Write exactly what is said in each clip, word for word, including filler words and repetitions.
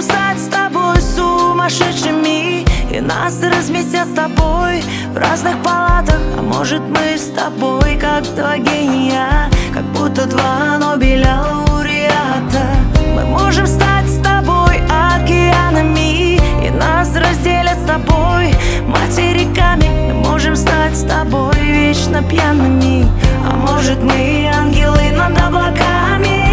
стать с тобой сумасшедшими, и нас разместят с тобой в разных палатах. А может, мы с тобой как два гения, как будто два Нобеля лауреата. Мы можем стать с тобой океанами, и нас разделят с тобой материками. Мы можем стать с тобой вечно пьяными, а может, мы ангелы над облаками.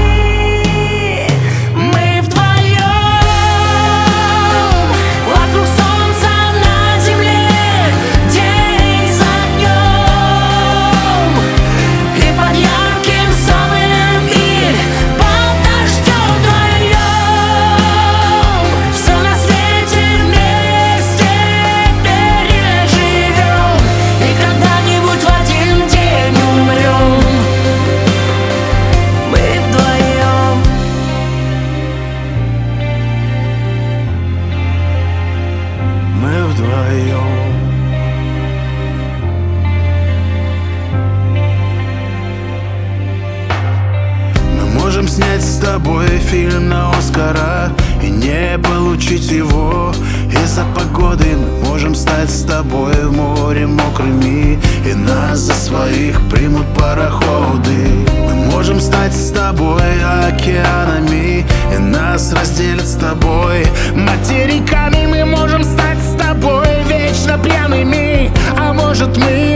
Можем снять с тобой фильм на Оскара и не получить его из-за погоды. Мы можем стать с тобой в море мокрыми, и нас за своих примут пароходы. Мы можем стать с тобой океанами, и нас разделят с тобой материками. Мы можем стать с тобой вечно пьяными, а может, мы